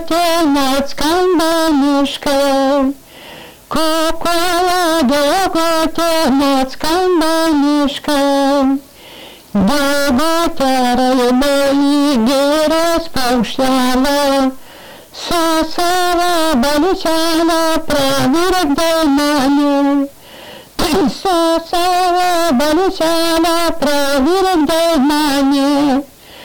nāc kambaniškai. Kukuja degutė nāc kambaniškai. Degutė raibai girios paukštelė, su savo balučelė pravirkdė mane. Su savo balučelė pravirkdė mane.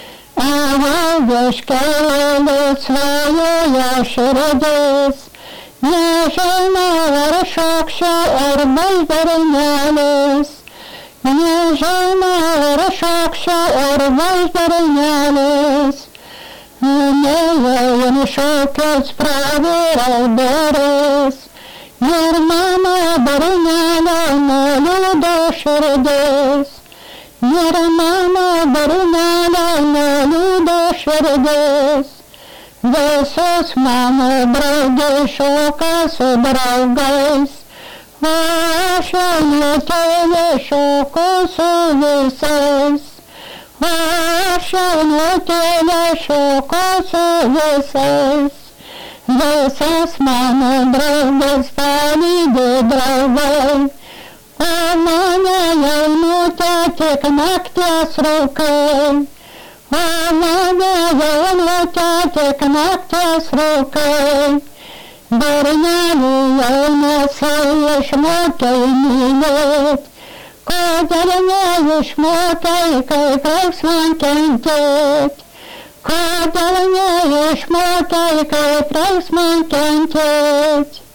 Vieškelis svajoja širdis, nežinau ar šokščio ar vaizdarinėlis. Nežinau ar šokščio ar vaizdarinėlis. Neėjau šokęs pravirai duris, ir mano barinėlio nuliūdo širdis. Ir mano barinėlio nuliūdo širdis. Visos mano draugai šoka su draugais, o aš jaunutėlė šoku su visais. O aš jaunutėlė šoku su visais. Visas mano draugas palydi draugai, o mane jaunutė tik nakties rūkai. O mane jaunutė tik nakties rūkai. Bernelių jaunesai išmokai mylėt, kodėl neišmokai, kaip reiks man kentėt. Kodėl neišmokai, kaip reiks man kentėt.